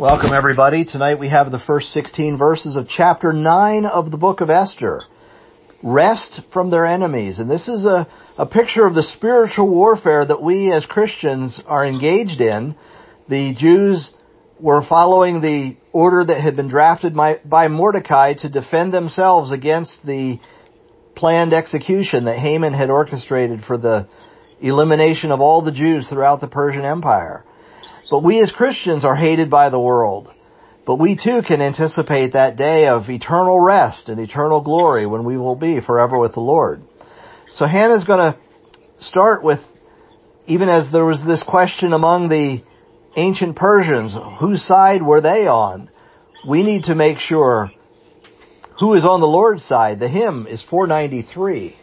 Welcome, everybody. Tonight we have the first 16 verses of chapter 9 of the book of Esther. Rest from their enemies. And this is a picture of the spiritual warfare that we as Christians are engaged in. The Jews were following the order that had been drafted by Mordecai to defend themselves against the planned execution that Haman had orchestrated for the elimination of all the Jews throughout the Persian Empire. But we as Christians are hated by the world. But we too can anticipate that day of eternal rest and eternal glory when we will be forever with the Lord. So Hannah's going to start with, even as there was this question among the ancient Persians, whose side were they on? We need to make sure who is on the Lord's side. The hymn is 493.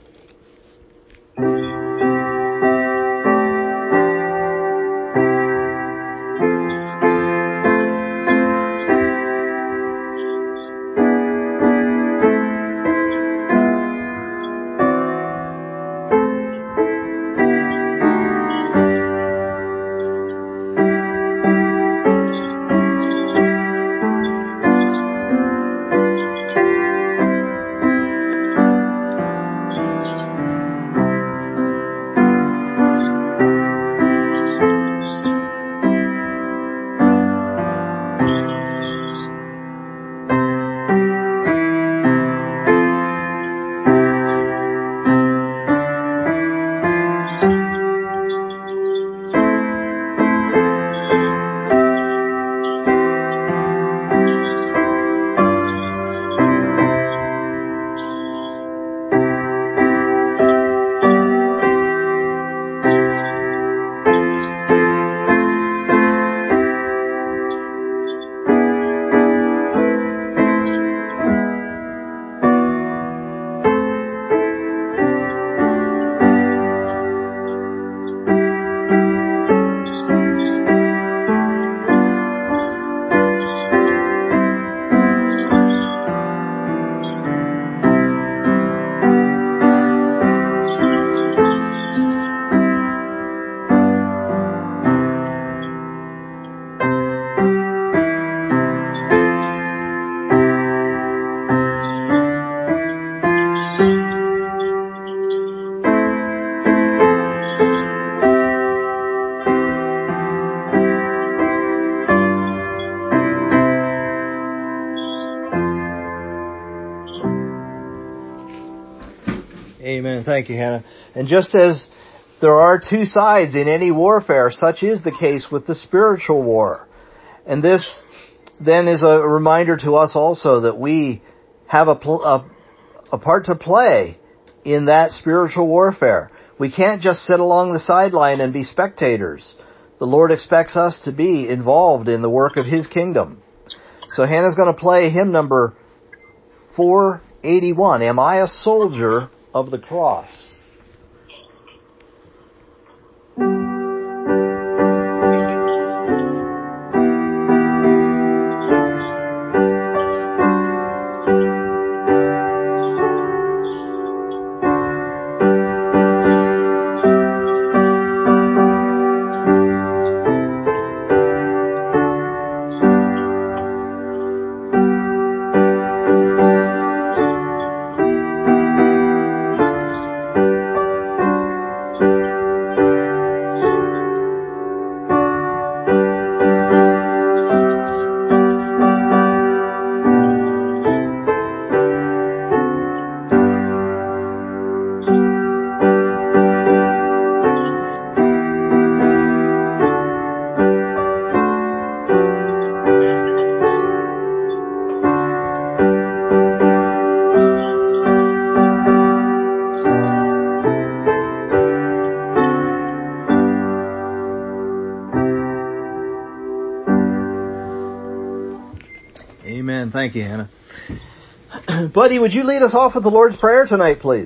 Amen. Thank you, Hannah. And just as there are two sides in any warfare, such is the case with the spiritual war. And this then is a reminder to us also that we have a part to play in that spiritual warfare. We can't just sit along the sideline and be spectators. The Lord expects us to be involved in the work of His kingdom. So Hannah's going to play hymn number 481, Am I a Soldier of the Cross? Amen. Thank you, Hannah. Buddy, would you lead us off with the Lord's Prayer tonight, please?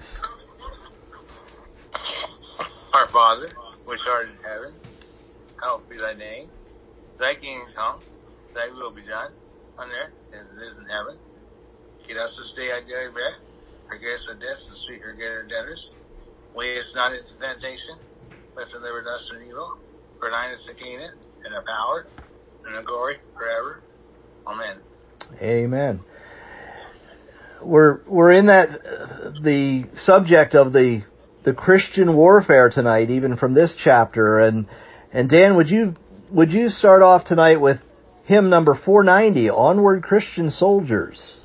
Our Father, which art in heaven, hallowed be thy name. Thy kingdom come, thy will be done, on earth as it is in heaven. Give us this day our daily bread. Forgive us our debts as we forgive our debtors. Lead us not into temptation, but deliver us from evil. For thine is the kingdom, and the power, and and the glory forever. Amen. Amen. We're in the subject of the Christian warfare tonight, even from this chapter. And Dan, would you start off tonight with hymn number 490, Onward Christian Soldiers?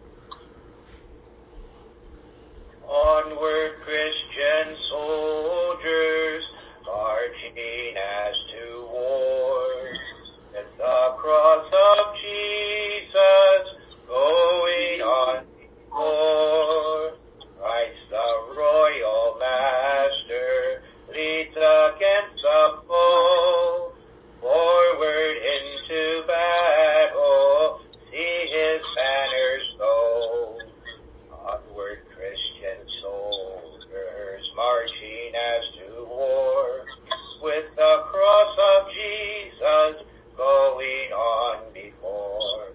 Onward Christian soldiers, marching as to war, with the cross of Jesus going on before. Christ the royal master leads against the foe, forward into battle, see his banners go. Onward Christian soldiers, marching as to war, with the cross of Jesus going on before.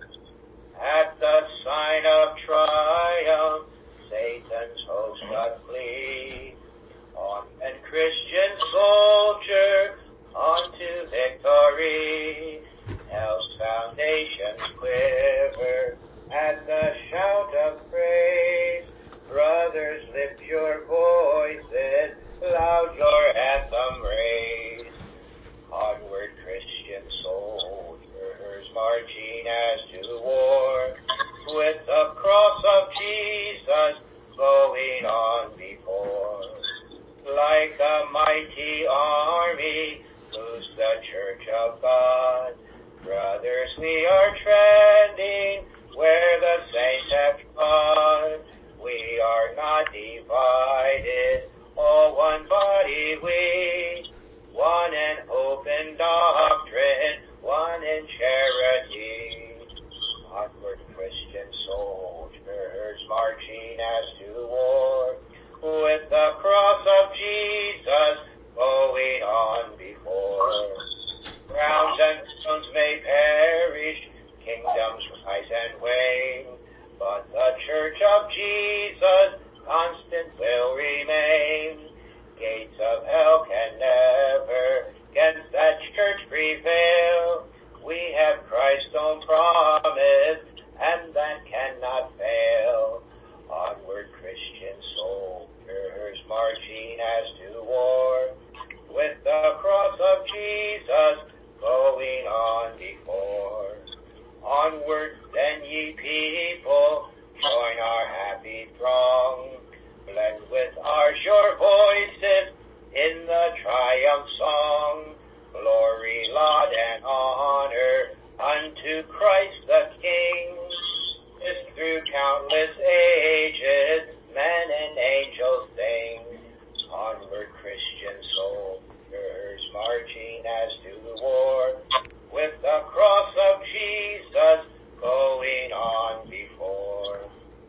At the sign of triumph, Satan's host doth flee. On and Christian soldier, on to victory. Hell's foundations quiver at the shout of praise. Brothers, lift your voices, loud your anthem raise. Onward Christian soldiers, marching as to war, with the cross of Jesus going on before. Like a mighty army, moves the church of God. Brothers, we are treading where the saints have trod. We are not divided, all one body we, one in hope and doctrine, one in charity. Onward Christian soldiers, marching as to war, with the cross of Jesus going on before. Crowns and thrones may perish, kingdoms rise and wane, but the church of Jesus constant will remain. Gates of hell can never against that church prevail. We have Christ's own promise, and that cannot fail. Onward Christian soldiers, marching as to war, with the cross of Jesus going on before. Onward then, ye people, join our happy throng, blend with our sure voices in the triumph song. Glory, laud, and honor unto Christ the King. This through countless ages, men and angels sing. Onward Christian soldiers, marching as to war, with the cross of Jesus going on before.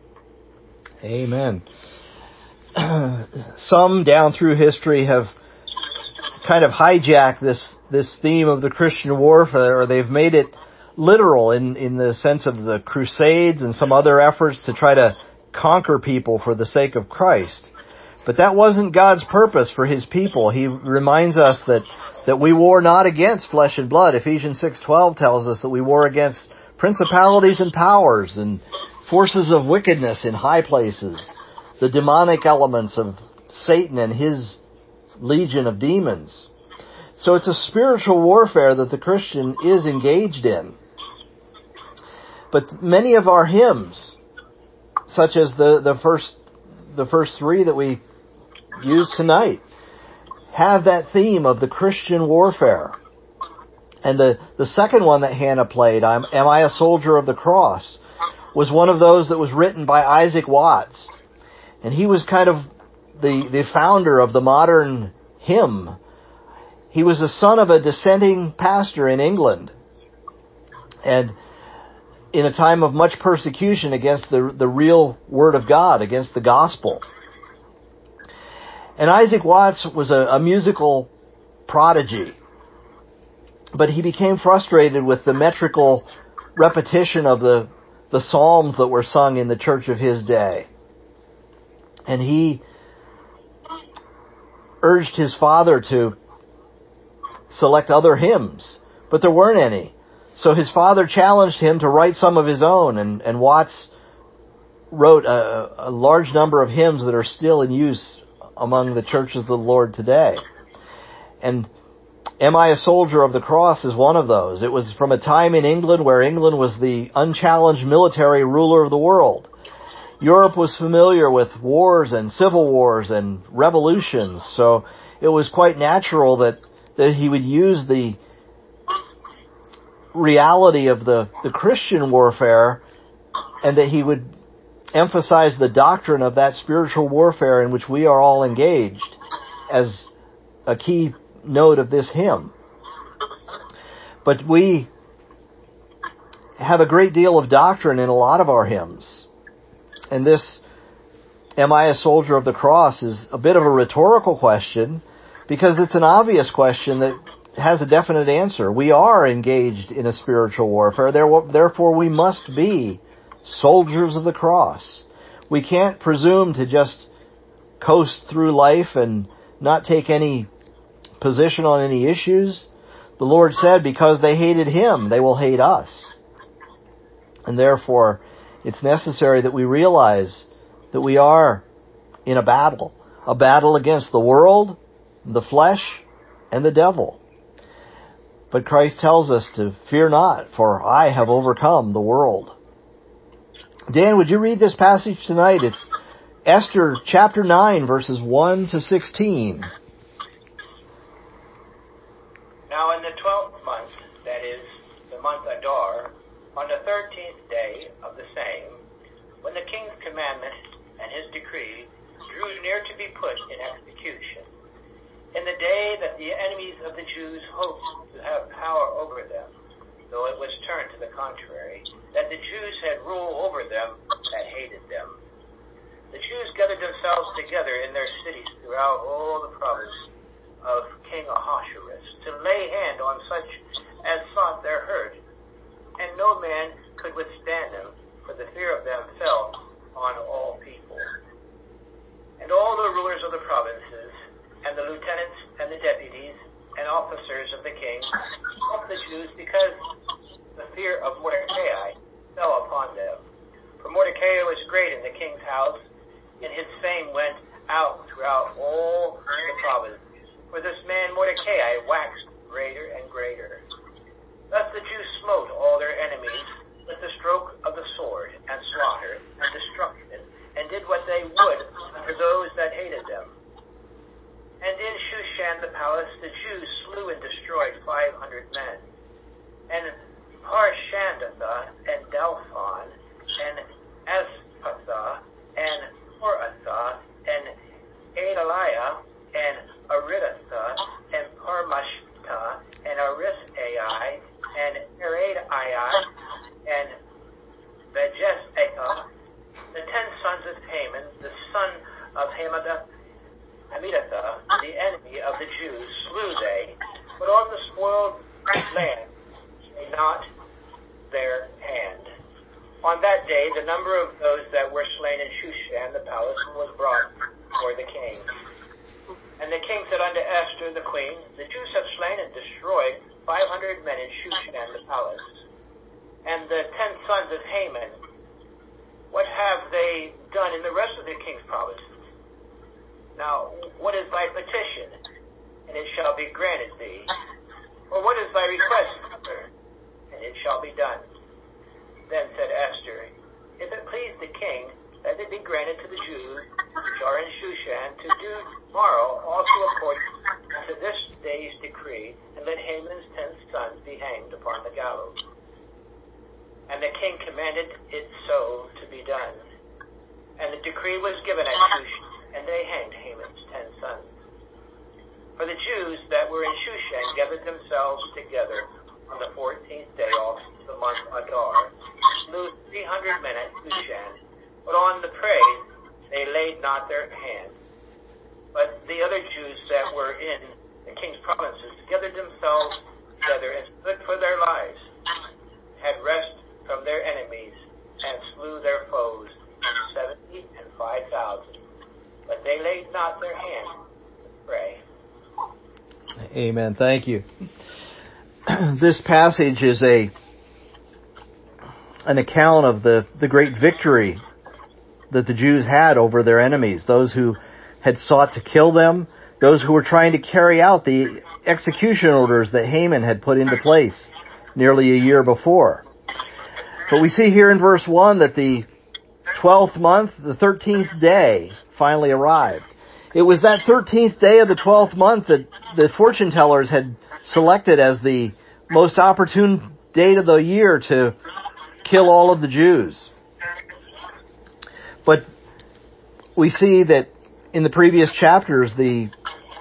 Amen. Some down through history have kind of hijacked this theme of the Christian warfare, or they've made it literal in the sense of the Crusades and some other efforts to try to conquer people for the sake of Christ. But that wasn't God's purpose for His people. He reminds us that we war not against flesh and blood. Ephesians 6:12 tells us that we war against principalities and powers and forces of wickedness in high places, the demonic elements of Satan and his legion of demons. So it's a spiritual warfare that the Christian is engaged in. But many of our hymns, such as the first three that we used tonight, have that theme of the Christian warfare. And the second one that Hannah played, Am I a Soldier of the Cross, was one of those that was written by Isaac Watts. And he was kind of the founder of the modern hymn. He was the son of a dissenting pastor in England. And in a time of much persecution against the real Word of God, against the gospel. And Isaac Watts was a musical prodigy. But he became frustrated with the metrical repetition of the psalms that were sung in the church of his day. And he urged his father to select other hymns, but there weren't any. So his father challenged him to write some of his own, and Watts wrote a large number of hymns that are still in use among the churches of the Lord today. And Am I a Soldier of the Cross is one of those. It was from a time in England where England was the unchallenged military ruler of the world. Europe was familiar with wars and civil wars and revolutions, so it was quite natural that he would use the reality of the Christian warfare, and that he would emphasize the doctrine of that spiritual warfare in which we are all engaged as a key note of this hymn. But we have a great deal of doctrine in a lot of our hymns. And this, Am I a Soldier of the Cross, is a bit of a rhetorical question, because it's an obvious question that has a definite answer. We are engaged in a spiritual warfare, therefore we must be soldiers of the cross. We can't presume to just coast through life and not take any position on any issues. The Lord said, because they hated Him, they will hate us. And therefore, it's necessary that we realize that we are in a battle against the world, the flesh, and the devil. But Christ tells us to fear not, for I have overcome the world. Dan, would you read this passage tonight? It's Esther chapter 9, verses 1 to 16. Now in the 12th month, that is, the month Adar, on the 13th day of the same, when the king's commandment and his decree drew near to be put in execution, in the day that the enemies of the Jews hoped to have power over them, though it was turned to the contrary, that the Jews had rule over them that hated them, the Jews gathered themselves together in their cities throughout all the province of King Ahasuerus to lay hand on such as sought their hurt, and no man could withstand them, for the fear of them fell on all people. And all the rulers of the provinces, and the lieutenants, and the deputies, and officers of the king, helped the Jews, because the fear of Mordecai fell upon them. For Mordecai was great in the king's house, and his fame went out throughout all the provinces. For this man Mordecai waxed greater and greater. Thus the Jews smote all their enemies with the stroke of the sword, and slaughtered, and destruction, and did what they would unto those that hated them. And in Shushan the palace the Jews slew and destroyed 500 men. And Parshandatha, and Dalphon, and Aspatha, and Horatha, and Adaliah, and Aridatha, and Parmashta, and Arisai, and Aradai, and Vejesatha, the 10 sons of Haman, the son of Hammedatha, the enemy of the Jews, slew they, but on the spoiled land stayed not their hand. On that day the number of those that were slain in Shushan the palace was brought before the king. And the king said unto Esther the queen, the Jews have slain and destroyed 500 men in Shushan the palace. And the 10 sons of Haman, what have they done in the rest of the king's provinces? Now, what is thy petition? And it shall be granted thee. Or what is thy request? And it shall be done. Then said Esther, if it please the king, let it be granted to the Jews which are in Shushan to do tomorrow also according to this day's decree, and let Haman's 10 sons be hanged upon the gallows. And the king commanded it so to be done. And the decree was given at Shushan, and they hanged Haman's 10 sons. For the Jews that were in Shushan gathered themselves together on the 14th day of the month Adar, slew 300 men at Shushan, but on the prey they laid not their hand. But the other Jews that were in the king's provinces gathered themselves together and stood for their lives, had rest from their enemies, and slew their foes, 70 and 5,000. But they laid not their hand to pray. Amen. Thank you. This passage is a an account of the great victory that the Jews had over their enemies, those who had sought to kill them, those who were trying to carry out the execution orders that Haman had put into place nearly a year before. But we see here in verse 1 that the 12th month, the 13th day, finally arrived. It was that 13th day of the 12th month that the fortune tellers had selected as the most opportune date of the year to kill all of the Jews. But we see that in the previous chapters, the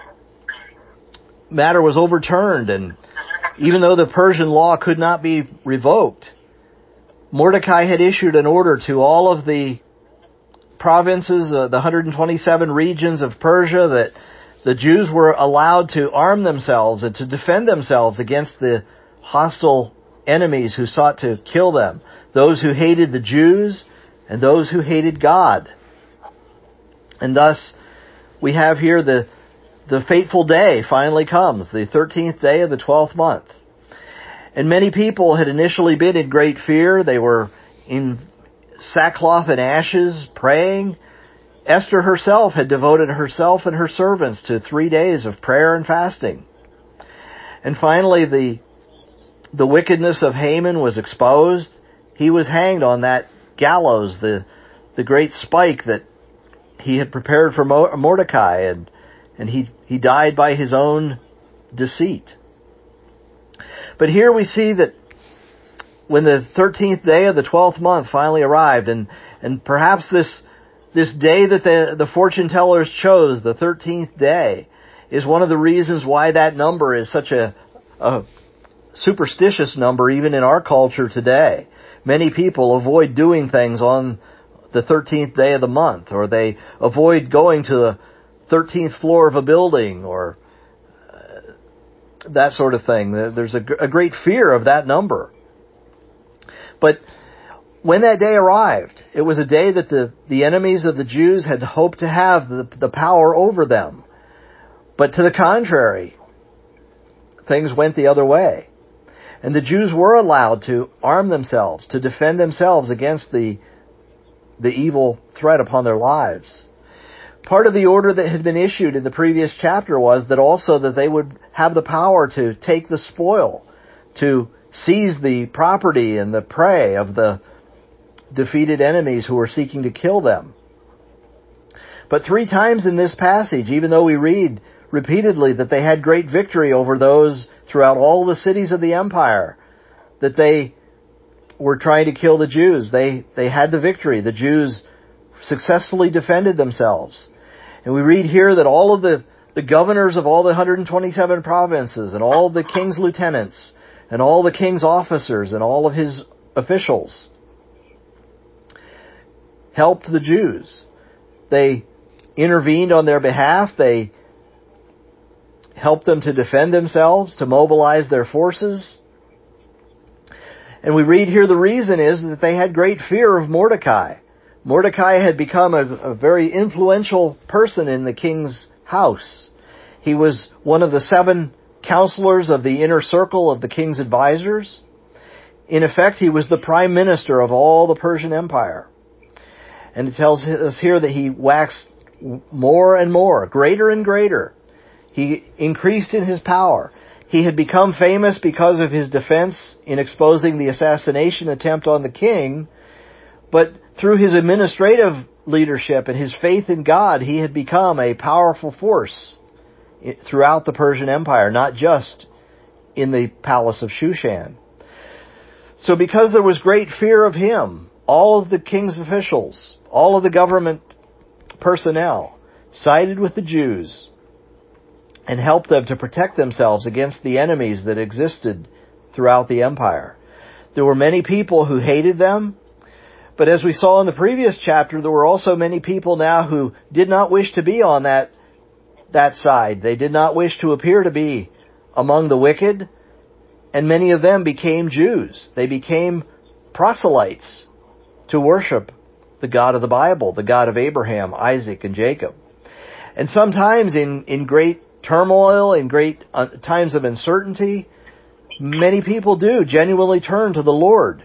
matter was overturned, and even though the Persian law could not be revoked, Mordecai had issued an order to all of the provinces, the 127 regions of Persia, that the Jews were allowed to arm themselves and to defend themselves against the hostile enemies who sought to kill them, those who hated the Jews and those who hated God. And thus, we have here the fateful day finally comes, the 13th day of the 12th month. And many people had initially been in great fear. They were in sackcloth and ashes, praying. Esther herself had devoted herself and her servants to 3 days of prayer and fasting. And finally, the wickedness of Haman was exposed. He was hanged on that gallows, the great spike that he had prepared for Mordecai, and he died by his own deceit. But here we see that when the 13th day of the 12th month finally arrived, and perhaps this day that the fortune tellers chose, the 13th day, is one of the reasons why that number is such a superstitious number even in our culture today. Many people avoid doing things on the 13th day of the month, or they avoid going to the 13th floor of a building, or that sort of thing. There's a great fear of that number. But when that day arrived, it was a day that the enemies of the Jews had hoped to have the power over them. But to the contrary, things went the other way. And the Jews were allowed to arm themselves, to defend themselves against the evil threat upon their lives. Part of the order that had been issued in the previous chapter was that also that they would have the power to take the spoil, to seize the property and the prey of the defeated enemies who were seeking to kill them. But 3 times in this passage, even though we read repeatedly that they had great victory over those throughout all the cities of the empire, that they were trying to kill the Jews, they had the victory. The Jews successfully defended themselves. And we read here that all of the governors of all the 127 provinces, and all the king's lieutenants, and all the king's officers, and all of his officials helped the Jews. They intervened on their behalf. They helped them to defend themselves, to mobilize their forces. And we read here the reason is that they had great fear of Mordecai. Mordecai had become a very influential person in the king's house. He was one of the 7 counselors of the inner circle of the king's advisors. In effect, he was the prime minister of all the Persian Empire. And it tells us here that he waxed more and more, greater and greater. He increased in his power. He had become famous because of his defense in exposing the assassination attempt on the king, but through his administrative leadership and his faith in God, he had become a powerful force throughout the Persian Empire, not just in the palace of Shushan. So because there was great fear of him, all of the king's officials, all of the government personnel sided with the Jews and helped them to protect themselves against the enemies that existed throughout the empire. There were many people who hated them, but as we saw in the previous chapter, there were also many people now who did not wish to be on that side. They did not wish to appear to be among the wicked, and many of them became Jews. They became proselytes to worship the God of the Bible, the God of Abraham, Isaac, and Jacob. And sometimes in great turmoil, in great times of uncertainty, many people do genuinely turn to the Lord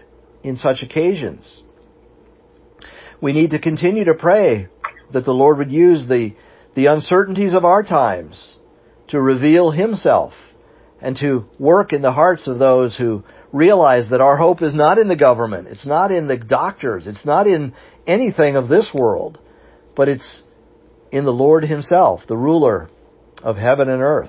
in such occasions. We need to continue to pray that the Lord would use the uncertainties of our times to reveal Himself and to work in the hearts of those who realize that our hope is not in the government, it's not in the doctors, it's not in anything of this world, but it's in the Lord Himself, the ruler of heaven and earth.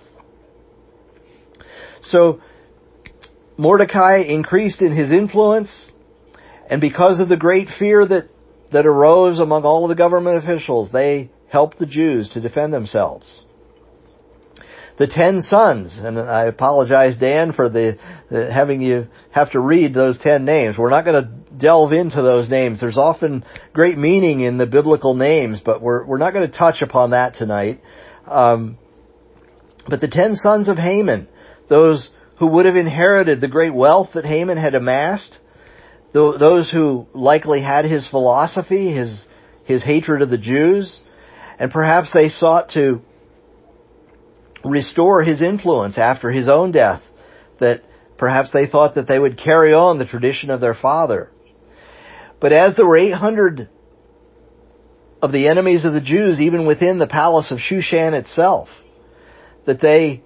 So Mordecai increased in his influence, and because of the great fear that arose among all of the government officials, they helped the Jews to defend themselves. The 10 sons, and I apologize, Dan, for having you have to read those 10 names. We're not going to delve into those names. There's often great meaning in the biblical names, but we're not going to touch upon that tonight. But the 10 sons of Haman, those who would have inherited the great wealth that Haman had amassed, those who likely had his philosophy, his hatred of the Jews, and perhaps they sought to restore his influence after his own death, that perhaps they thought that they would carry on the tradition of their father. But as there were 800 of the enemies of the Jews, even within the palace of Shushan itself, that they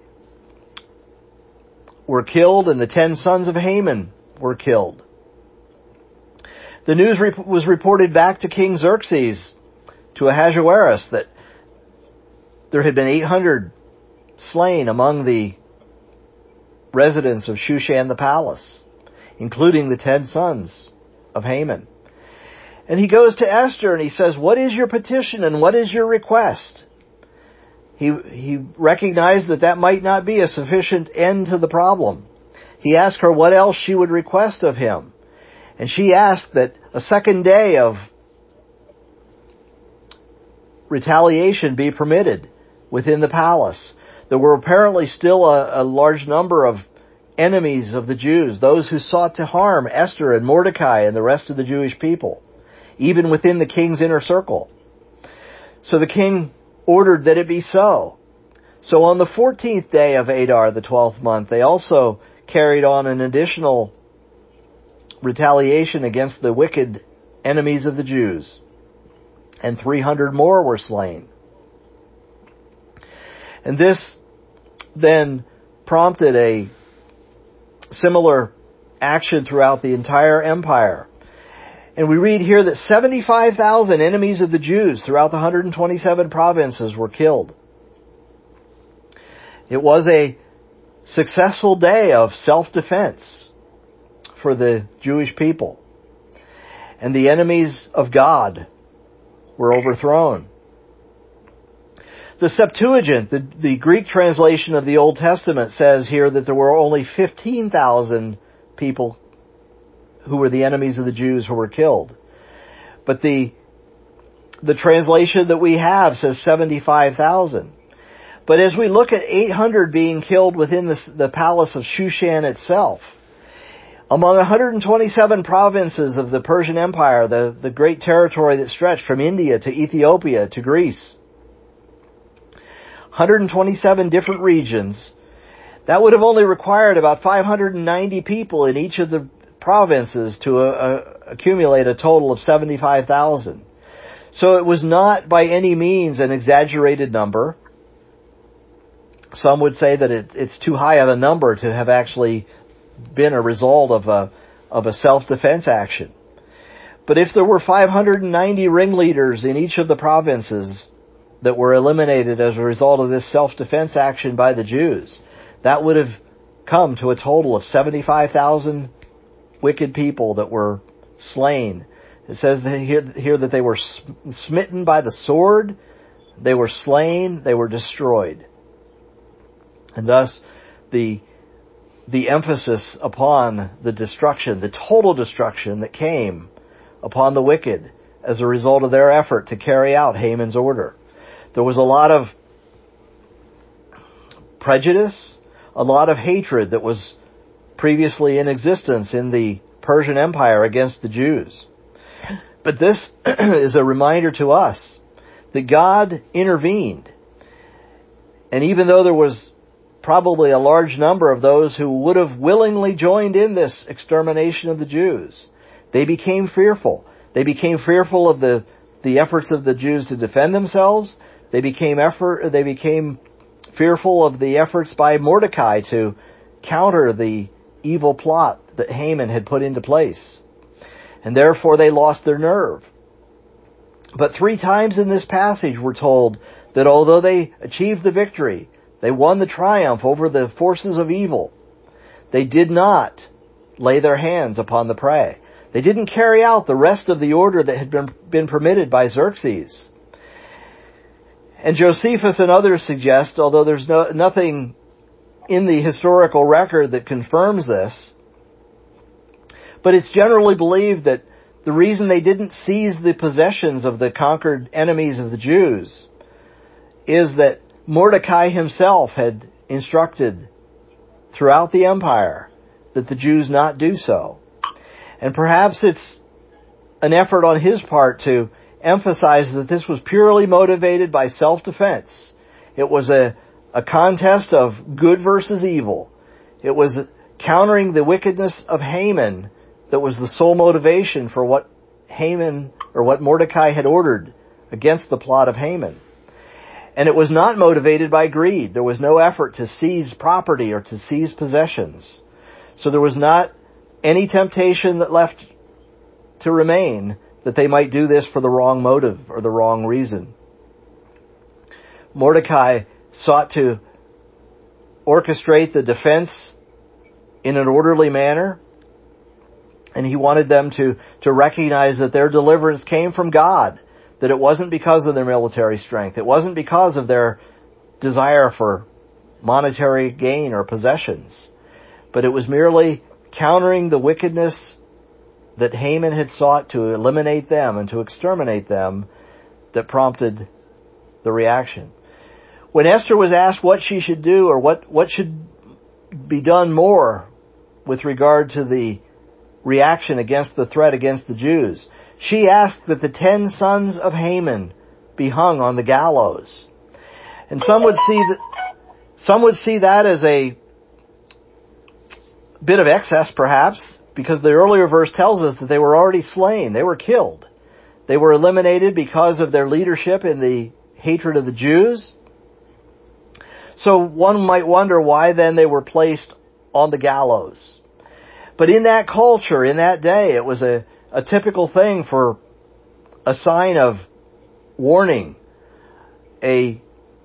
were killed, and the 10 sons of Haman were killed. The news was reported back to King Xerxes, to Ahasuerus, that there had been 800 slain among the residents of Shushan the palace, including the 10 sons of Haman. And he goes to Esther and he says, "What is your petition and what is your request?" He recognized that might not be a sufficient end to the problem. He asked her what else she would request of him. And she asked that a second day of retaliation be permitted within the palace. There were apparently still a large number of enemies of the Jews, those who sought to harm Esther and Mordecai and the rest of the Jewish people, even within the king's inner circle. So the king ordered that it be so. So on the 14th day of Adar, the 12th month, they also carried on an additional retaliation against the wicked enemies of the Jews. And 300 more were slain. And this then prompted a similar action throughout the entire empire. And we read here that 75,000 enemies of the Jews throughout the 127 provinces were killed. It was a successful day of self-defense for the Jewish people. And the enemies of God were overthrown. The Septuagint, the Greek translation of the Old Testament, says here that there were only 15,000 people who were the enemies of the Jews who were killed. But the translation that we have says 75,000. But as we look at 800 being killed within the palace of Shushan itself, among 127 provinces of the Persian Empire, the great territory that stretched from India to Ethiopia to Greece, 127 different regions, that would have only required about 590 people in each of the provinces to accumulate a total of 75,000. So it was not by any means an exaggerated number. Some would say that it's too high of a number to have actually been a result of a self-defense action. But if there were 590 ringleaders in each of the provinces that were eliminated as a result of this self-defense action by the Jews, that would have come to a total of 75,000 wicked people that were slain. It says here that they were smitten by the sword, they were slain, they were destroyed. And thus, the emphasis upon the destruction, the total destruction that came upon the wicked as a result of their effort to carry out Haman's order. There was a lot of prejudice, a lot of hatred that was previously in existence in the Persian Empire against the Jews. But this is a reminder to us that God intervened. And even though there was probably a large number of those who would have willingly joined in this extermination of the Jews, they became fearful. They became fearful of the efforts of the Jews to defend themselves. They became fearful of the efforts by Mordecai to counter the evil plot that Haman had put into place. And therefore they lost their nerve. But 3 times in this passage we're told that although they achieved the victory, they won the triumph over the forces of evil, they did not lay their hands upon the prey. They didn't carry out the rest of the order that had been permitted by Xerxes. And Josephus and others suggest, although there's nothing in the historical record that confirms this, but it's generally believed that the reason they didn't seize the possessions of the conquered enemies of the Jews is that Mordecai himself had instructed throughout the empire that the Jews not do so. And perhaps it's an effort on his part to emphasize that this was purely motivated by self-defense. It was a contest of good versus evil. It was countering the wickedness of Haman that was the sole motivation for what Haman or what Mordecai had ordered against the plot of Haman. And it was not motivated by greed. There was no effort to seize property or to seize possessions. So there was not any temptation that left to remain that they might do this for the wrong motive or the wrong reason. Mordecai sought to orchestrate the defense in an orderly manner, and he wanted them to recognize that their deliverance came from God, that it wasn't because of their military strength, it wasn't because of their desire for monetary gain or possessions, but it was merely countering the wickedness that Haman had sought to eliminate them and to exterminate them that prompted the reaction. When Esther was asked what she should do or what should be done more with regard to the reaction against the threat against the Jews, she asked that the 10 sons of Haman be hung on the gallows. And some would see that as a bit of excess, perhaps, because the earlier verse tells us that they were already slain. They were killed. They were eliminated because of their leadership in the hatred of the Jews. So one might wonder why then they were placed on the gallows. But in that culture, in that day, it was a typical thing for a sign of warning, a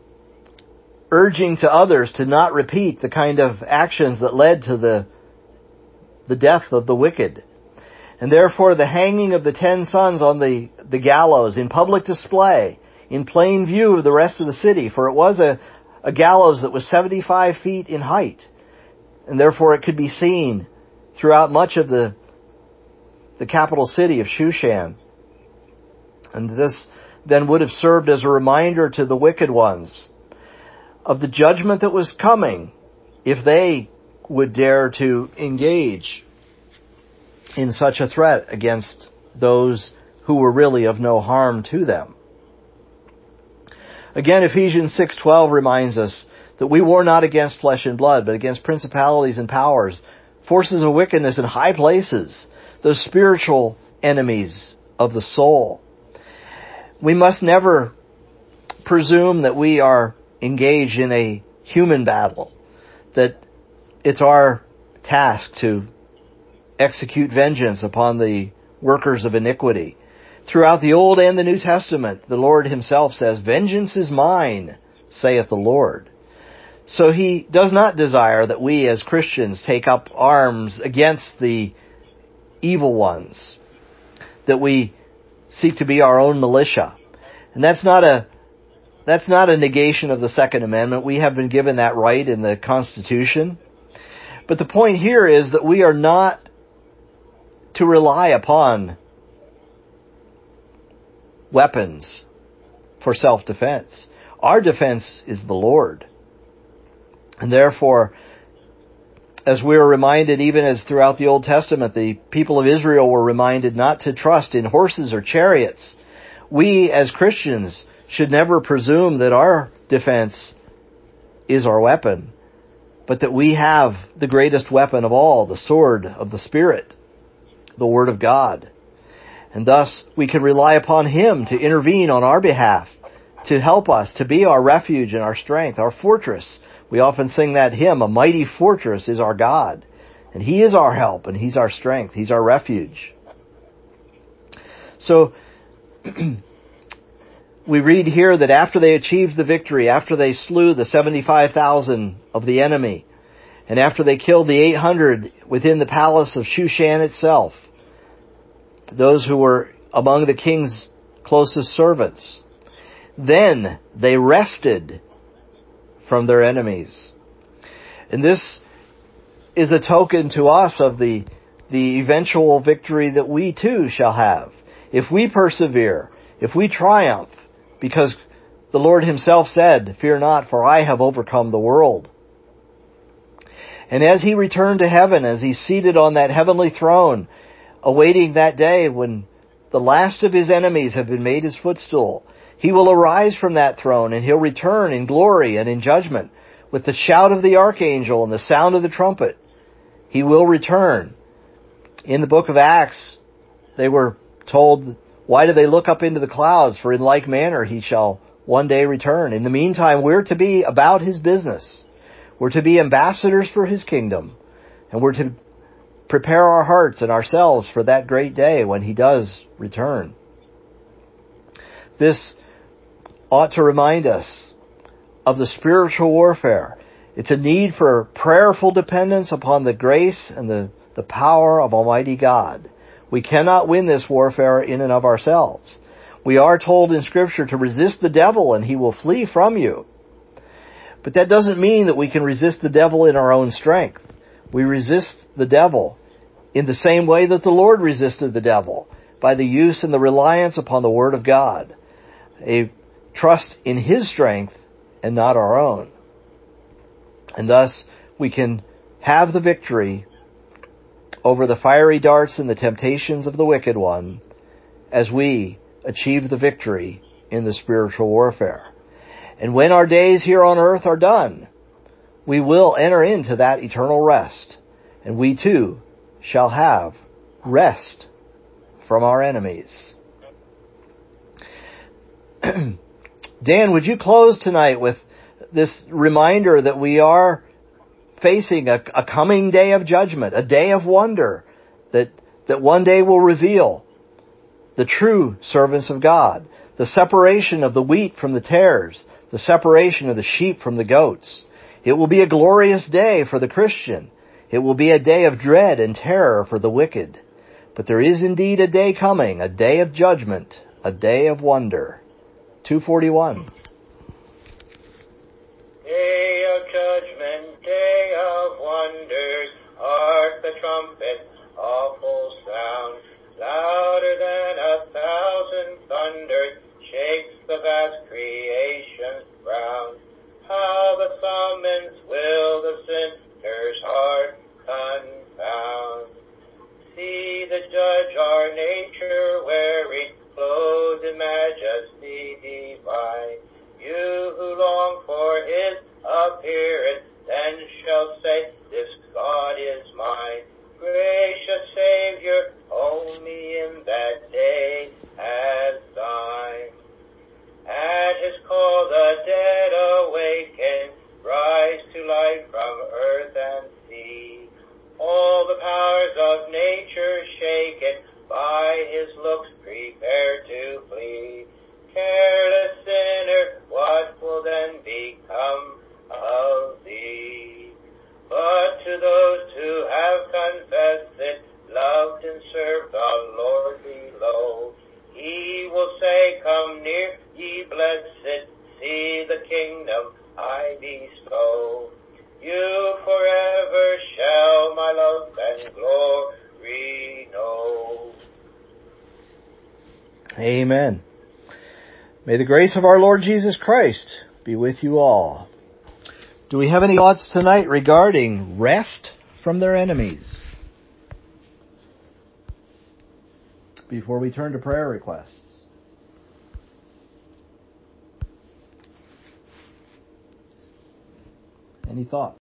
urging to others to not repeat the kind of actions that led to the death of the wicked. And therefore the hanging of the 10 sons on the gallows in public display, in plain view of the rest of the city, for it was a gallows that was 75 feet in height, and therefore it could be seen throughout much of the capital city of Shushan. And this then would have served as a reminder to the wicked ones of the judgment that was coming if they would dare to engage in such a threat against those who were really of no harm to them. Again, Ephesians 6:12 reminds us that we war not against flesh and blood, but against principalities and powers, forces of wickedness in high places, those spiritual enemies of the soul. We must never presume that we are engaged in a human battle, that it's our task to execute vengeance upon the workers of iniquity. Throughout the Old and the New Testament, the Lord himself says, "Vengeance is mine, saith the Lord." So he does not desire that we as Christians take up arms against the evil ones, that we seek to be our own militia. And that's not a negation of the Second Amendment. We have been given that right in the Constitution. But the point here is that we are not to rely upon weapons for self-defense. Our defense is the Lord. And therefore, as we are reminded, even as throughout the Old Testament, the people of Israel were reminded not to trust in horses or chariots, we as Christians should never presume that our defense is our weapon, but that we have the greatest weapon of all, the sword of the Spirit, the Word of God. And thus we can rely upon Him to intervene on our behalf, to help us, to be our refuge and our strength, our fortress. We often sing that hymn, "A mighty fortress is our God." And He is our help and He's our strength. He's our refuge. So, we read here that after they achieved the victory, after they slew the 75,000 of the enemy, and after they killed the 800 within the palace of Shushan itself, those who were among the king's closest servants, then they rested from their enemies. And this is a token to us of the eventual victory that we too shall have. If we persevere, if we triumph, because the Lord Himself said, "Fear not, for I have overcome the world." And as He returned to heaven, as He's seated on that heavenly throne, awaiting that day when the last of His enemies have been made His footstool, He will arise from that throne and He'll return in glory and in judgment with the shout of the archangel and the sound of the trumpet. He will return. In the book of Acts, they were told, "Why do they look up into the clouds? For in like manner He shall one day return." In the meantime, we're to be about His business. We're to be ambassadors for His kingdom. And we're to prepare our hearts and ourselves for that great day when He does return. This ought to remind us of the spiritual warfare. It's a need for prayerful dependence upon the grace and the power of Almighty God. We cannot win this warfare in and of ourselves. We are told in Scripture to resist the devil and he will flee from you. But that doesn't mean that we can resist the devil in our own strength. We resist the devil in the same way that the Lord resisted the devil, by the use and the reliance upon the Word of God. A trust in His strength and not our own. And thus we can have the victory over the fiery darts and the temptations of the wicked one as we achieve the victory in the spiritual warfare. And when our days here on earth are done, we will enter into that eternal rest. And we too shall have rest from our enemies. Dan, would you close tonight with this reminder that we are facing a coming day of judgment, a day of wonder that one day will reveal the true servants of God, the separation of the wheat from the tares, the separation of the sheep from the goats. It will be a glorious day for the Christian. It will be a day of dread and terror for the wicked. But there is indeed a day coming, a day of judgment, a day of wonder. 241. Day of judgment, day of wonders, hark the trumpet, awful sound, louder than 1,000 thunders, shakes the vast creation's ground. How the summons will the sinner's heart confound. See the judge our nature wearing, clothed in majesty divine. You who long for His appearance, then shall say, this God is mine. Gracious Savior, hold me in that day as thine. At His call the dead awaken, rise to life from earth and sea. All the powers of nature shaken, by His looks prepare to flee. Careless sinner, what will then become of thee? But to those who have confessed it, loved and served the Lord below, He will say, come near, ye blessed, see the kingdom I bestow. You forever shall my love and glory know. Amen. May the grace of our Lord Jesus Christ be with you all. Do we have any thoughts tonight regarding rest from their enemies? Before we turn to prayer requests. Any thoughts?